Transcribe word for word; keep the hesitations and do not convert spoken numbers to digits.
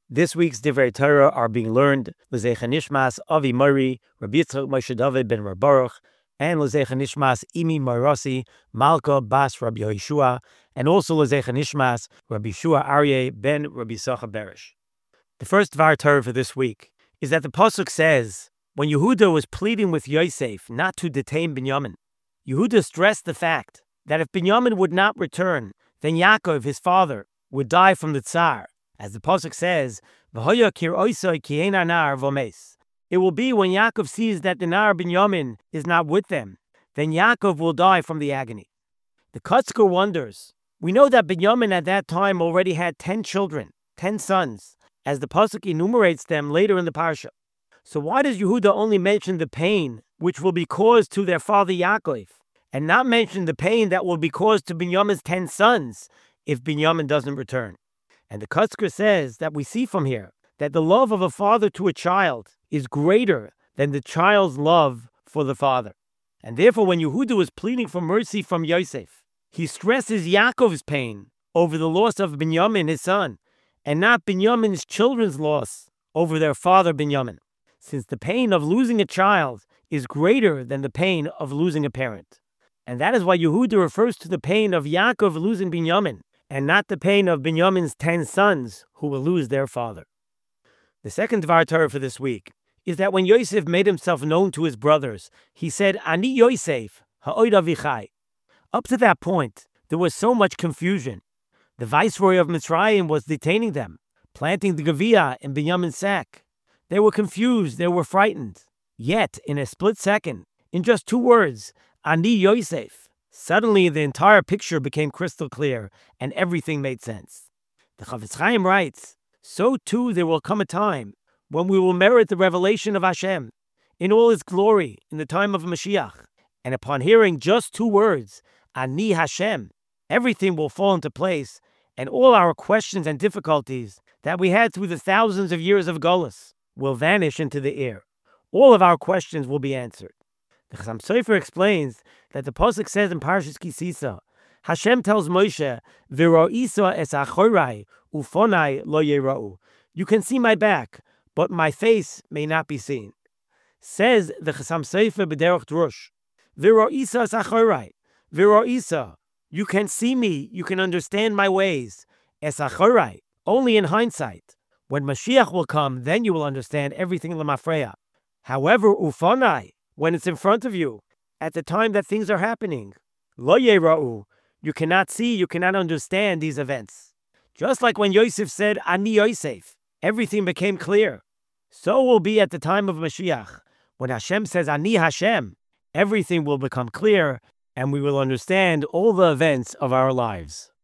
This week's Divrei Torah are being learned L'Zecha Nishmas Avi Mari, Rabbi Yitzchak Moshe David ben Reb Baruch, and L'Zecha Nishmas Imi Marasi, Malka Bas Rabbi Yeshua, and also L'Zecha Nishmas Rabbi Shua Aryeh ben Rabbi Sacha Berish. The first Dvar Torah for this week is that the Pasuk says, when Yehuda was pleading with Yosef not to detain Binyamin, Yehuda stressed the fact that if Binyamin would not return, then Yaakov, his father, would die from the Tsar. As the Pasuk says, V'hoya kir oisoi ki ein anar vomes. It will be when Yaakov sees that the Nar Binyamin is not with them, then Yaakov will die from the agony. The Kotzker wonders, we know that Binyamin at that time already had ten children, ten sons, as the Pasuk enumerates them later in the Parsha. So why does Yehuda only mention the pain which will be caused to their father Yaakov, and not mention the pain that will be caused to Binyamin's ten sons if Binyamin doesn't return? And the Kotzker says that we see from here that the love of a father to a child is greater than the child's love for the father. And therefore, when Yehuda was pleading for mercy from Yosef, he stresses Yaakov's pain over the loss of Binyamin, his son, and not Binyamin's children's loss over their father Binyamin, since the pain of losing a child is greater than the pain of losing a parent. And that is why Yehuda refers to the pain of Yaakov losing Binyamin, and not the pain of Binyamin's ten sons who will lose their father. The second Dvar Torah for this week is that when Yosef made himself known to his brothers, he said, Ani Yosef, ha'od avichai. Up to that point, there was so much confusion. The viceroy of Mitzrayim was detaining them, planting the Gaviyah in Binyamin's sack. They were confused, they were frightened. Yet, in a split second, in just two words, Ani Yosef, suddenly the entire picture became crystal clear, and everything made sense. The Chafetz Chaim writes, so too there will come a time when we will merit the revelation of Hashem in all its glory in the time of Mashiach. And upon hearing just two words, Ani Hashem, everything will fall into place, and all our questions and difficulties that we had through the thousands of years of Golus will vanish into the air. All of our questions will be answered. The Chassam Sofer explains that the Pasuk says in Parshas Ki Sisa, Hashem tells Moshe, V'ro'isa es achorai ufonai lo yera'u. You can see my back, but my face may not be seen. Says the Chassam Sofer b'derech drush, V'ro'isa es achorai. V'ro'isa, you can see me, you can understand my ways. Es achorai, only in hindsight. When Mashiach will come, then you will understand everything l'mafreya. However, ufonai, when it's in front of you, at the time that things are happening, lo yera'u, you cannot see, you cannot understand these events. Just like when Yosef said, Ani Yosef, everything became clear. So will be at the time of Mashiach. When Hashem says, Ani Hashem, everything will become clear, and we will understand all the events of our lives.